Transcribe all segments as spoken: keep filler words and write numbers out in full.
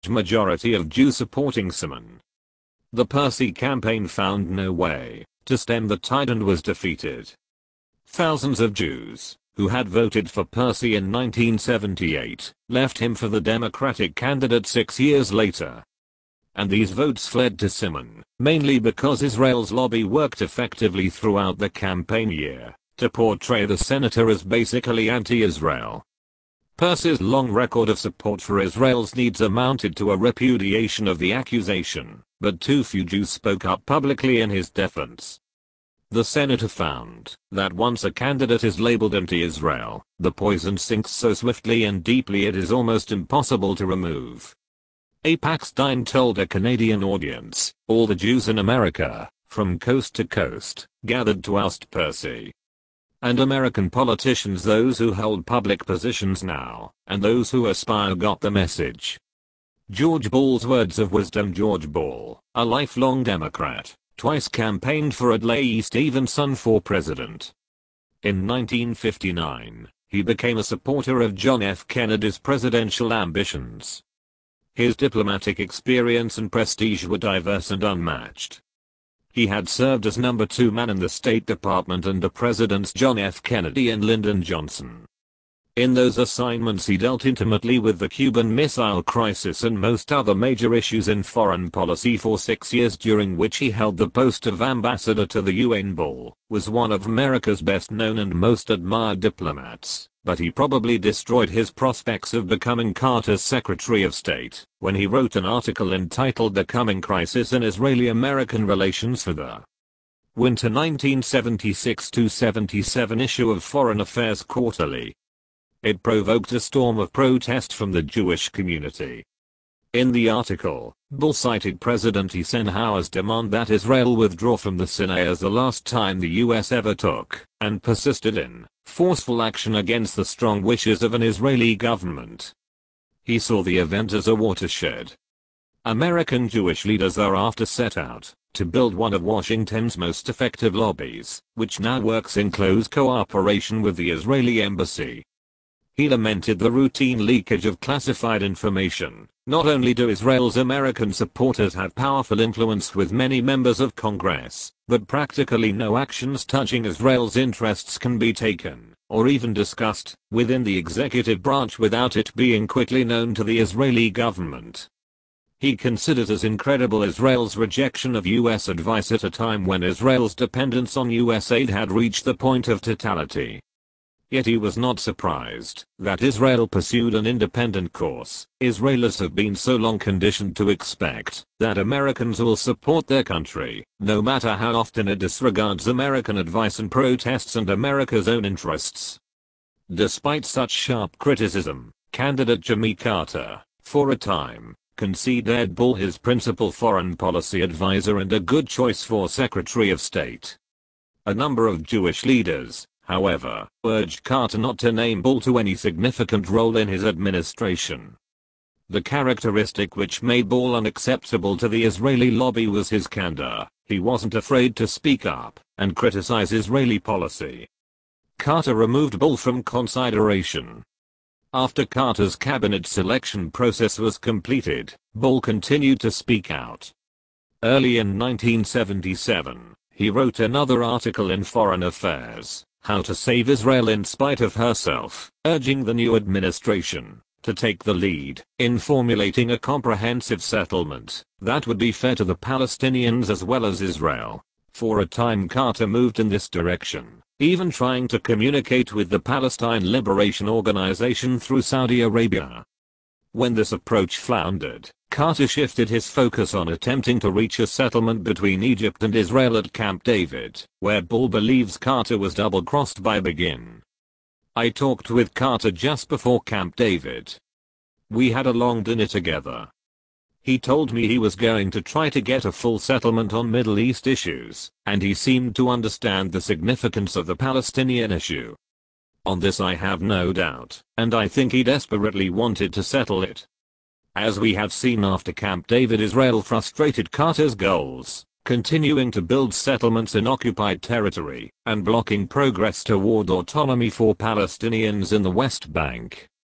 vast majority of Jews supporting Simon. The Percy campaign found no way to stem the tide and was defeated. Thousands of Jews, who had voted for Percy in nineteen seventy-eight, left him for the Democratic candidate six years later. And these votes fled to Simon, mainly because Israel's lobby worked effectively throughout the campaign year to portray the senator as basically anti-Israel. Percy's long record of support for Israel's needs amounted to a repudiation of the accusation, but too few Jews spoke up publicly in his defense. The senator found that once a candidate is labeled anti-Israel, the poison sinks so swiftly and deeply it is almost impossible to remove. Apex Stein told a Canadian audience, all the Jews in America, from coast to coast, gathered to oust Percy. And American politicians, those who hold public positions now, and those who aspire, got the message. George Ball's words of wisdom. George Ball, a lifelong Democrat, twice campaigned for Adlai Stevenson for president. In nineteen fifty-nine, he became a supporter of John F. Kennedy's presidential ambitions. His diplomatic experience and prestige were diverse and unmatched. He had served as number two man in the State Department under Presidents John F. Kennedy and Lyndon Johnson. In those assignments he dealt intimately with the Cuban Missile Crisis and most other major issues in foreign policy for six years, during which he held the post of ambassador to the U N. Ball was one of America's best known and most admired diplomats, but he probably destroyed his prospects of becoming Carter's Secretary of State when he wrote an article entitled "The Coming Crisis in Israeli-American Relations" for the winter nineteen seventy-six to seventy-seven issue of Foreign Affairs Quarterly. It provoked a storm of protest from the Jewish community. In the article, Ball cited President Eisenhower's demand that Israel withdraw from the Sinai as the last time the U S ever took, and persisted in forceful action against the strong wishes of an Israeli government. He saw the event as a watershed. American Jewish leaders thereafter set out to build one of Washington's most effective lobbies, which now works in close cooperation with the Israeli embassy. He lamented the routine leakage of classified information. Not only do Israel's American supporters have powerful influence with many members of Congress, but practically no actions touching Israel's interests can be taken, or even discussed, within the executive branch without it being quickly known to the Israeli government. He considered as incredible Israel's rejection of U S advice at a time when Israel's dependence on U S aid had reached the point of totality. Yet he was not surprised that Israel pursued an independent course. Israelis have been so long conditioned to expect that Americans will support their country, no matter how often it disregards American advice and protests and America's own interests. Despite such sharp criticism, candidate Jimmy Carter, for a time, considered Ball his principal foreign policy advisor and a good choice for Secretary of State. A number of Jewish leaders, however, urged Carter not to name Ball to any significant role in his administration. The characteristic which made Ball unacceptable to the Israeli lobby was his candor. He wasn't afraid to speak up and criticize Israeli policy. Carter removed Ball from consideration. After Carter's cabinet selection process was completed, Ball continued to speak out. Early in nineteen seventy-seven, he wrote another article in Foreign Affairs, How to Save Israel in Spite of Herself, urging the new administration to take the lead in formulating a comprehensive settlement that would be fair to the Palestinians as well as Israel. For a time Carter moved in this direction, even trying to communicate with the Palestine Liberation Organization through Saudi Arabia. When this approach floundered, Carter shifted his focus on attempting to reach a settlement between Egypt and Israel at Camp David, where Ball believes Carter was double-crossed by Begin. I talked with Carter just before Camp David. We had a long dinner together. He told me he was going to try to get a full settlement on Middle East issues, and he seemed to understand the significance of the Palestinian issue. On this I have no doubt, and I think he desperately wanted to settle it. As we have seen after Camp David, Israel frustrated Carter's goals, continuing to build settlements in occupied territory, and blocking progress toward autonomy for Palestinians in the West Bank.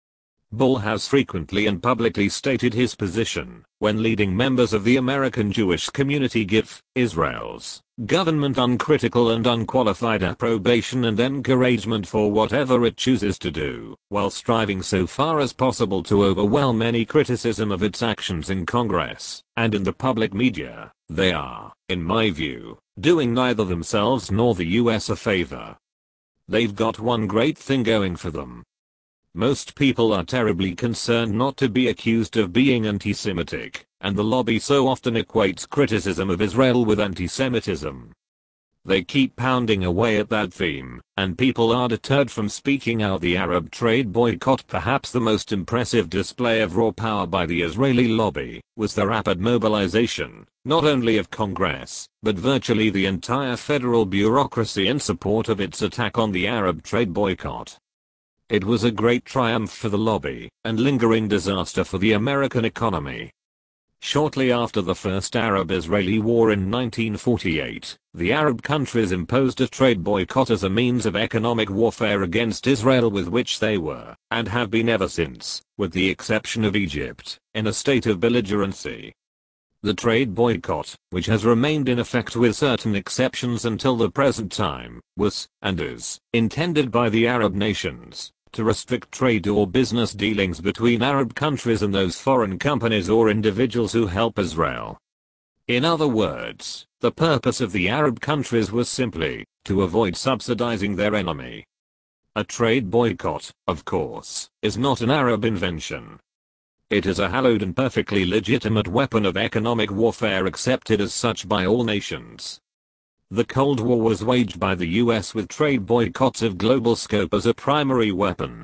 Bull has frequently and publicly stated his position when leading members of the American Jewish community give Israel's government uncritical and unqualified approbation and encouragement for whatever it chooses to do, while striving so far as possible to overwhelm any criticism of its actions in Congress and in the public media. They are, in my view, doing neither themselves nor the U S a favor. They've got one great thing going for them. Most people are terribly concerned not to be accused of being anti-Semitic, and the lobby so often equates criticism of Israel with anti-Semitism. They keep pounding away at that theme, and people are deterred from speaking out. The Arab trade boycott, perhaps the most impressive display of raw power by the Israeli lobby, was the rapid mobilization, not only of Congress, but virtually the entire federal bureaucracy in support of its attack on the Arab trade boycott. It was a great triumph for the lobby, and lingering disaster for the American economy. Shortly after the first Arab-Israeli war in nineteen forty-eight, the Arab countries imposed a trade boycott as a means of economic warfare against Israel, with which they were, and have been ever since, with the exception of Egypt, in a state of belligerency. The trade boycott, which has remained in effect with certain exceptions until the present time, was, and is, intended by the Arab nations to restrict trade or business dealings between Arab countries and those foreign companies or individuals who help Israel. In other words, the purpose of the Arab countries was simply to avoid subsidizing their enemy. A trade boycott, of course, is not an Arab invention. It is a hallowed and perfectly legitimate weapon of economic warfare accepted as such by all nations. The Cold War was waged by the U S with trade boycotts of global scope as a primary weapon.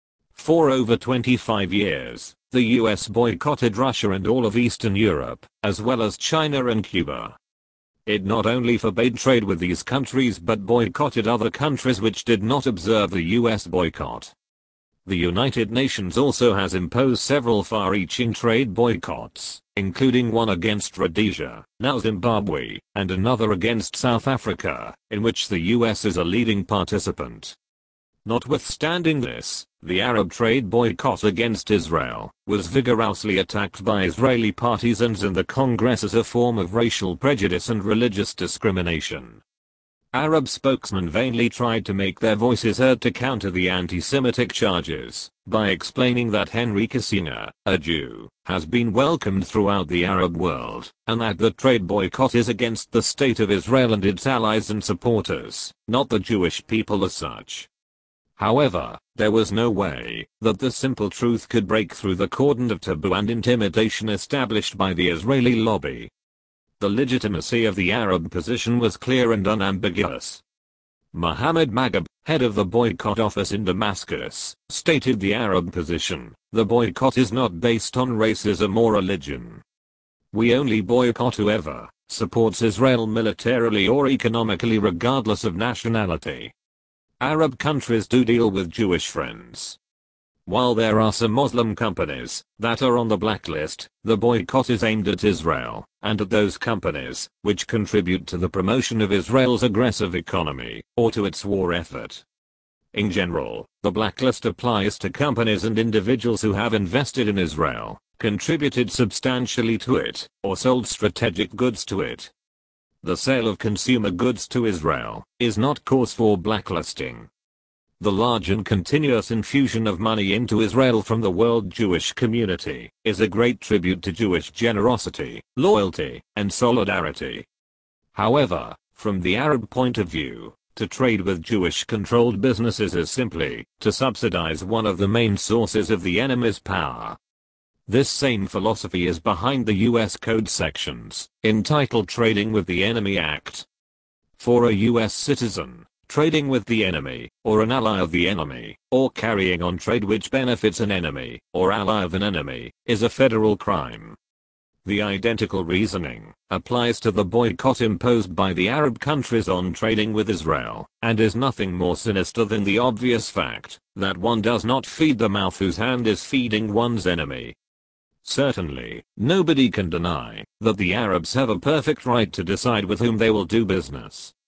For over twenty-five years, the U S boycotted Russia and all of Eastern Europe, as well as China and Cuba. It not only forbade trade with these countries but boycotted other countries which did not observe the U S boycott. The United Nations also has imposed several far-reaching trade boycotts, including one against Rhodesia, now Zimbabwe, and another against South Africa, in which the U S is a leading participant. Notwithstanding this, the Arab trade boycott against Israel was vigorously attacked by Israeli partisans in the Congress as a form of racial prejudice and religious discrimination. Arab spokesmen vainly tried to make their voices heard to counter the anti-Semitic charges by explaining that Henry Kissinger, a Jew, has been welcomed throughout the Arab world, and that the trade boycott is against the state of Israel and its allies and supporters, not the Jewish people as such. However, there was no way that the simple truth could break through the cordon of taboo and intimidation established by the Israeli lobby. The legitimacy of the Arab position was clear and unambiguous. Mohammed Magab, head of the boycott office in Damascus, stated the Arab position: the boycott is not based on racism or religion. We only boycott whoever supports Israel militarily or economically regardless of nationality. Arab countries do deal with Jewish friends. While there are some Muslim companies that are on the blacklist, the boycott is aimed at Israel, and at those companies which contribute to the promotion of Israel's aggressive economy, or to its war effort. In general, the blacklist applies to companies and individuals who have invested in Israel, contributed substantially to it, or sold strategic goods to it. The sale of consumer goods to Israel is not cause for blacklisting. The large and continuous infusion of money into Israel from the world Jewish community is a great tribute to Jewish generosity, loyalty, and solidarity. However, from the Arab point of view, to trade with Jewish-controlled businesses is simply to subsidize one of the main sources of the enemy's power. This same philosophy is behind the U S Code sections entitled Trading with the Enemy Act. For a U S citizen, trading with the enemy, or an ally of the enemy, or carrying on trade which benefits an enemy, or ally of an enemy, is a federal crime. The identical reasoning applies to the boycott imposed by the Arab countries on trading with Israel, and is nothing more sinister than the obvious fact that one does not feed the mouth whose hand is feeding one's enemy. Certainly, nobody can deny that the Arabs have a perfect right to decide with whom they will do business.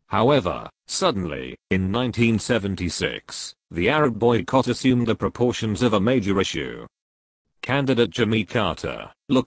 However, suddenly, in nineteen seventy-six, the Arab boycott assumed the proportions of a major issue. Candidate Jimmy Carter looked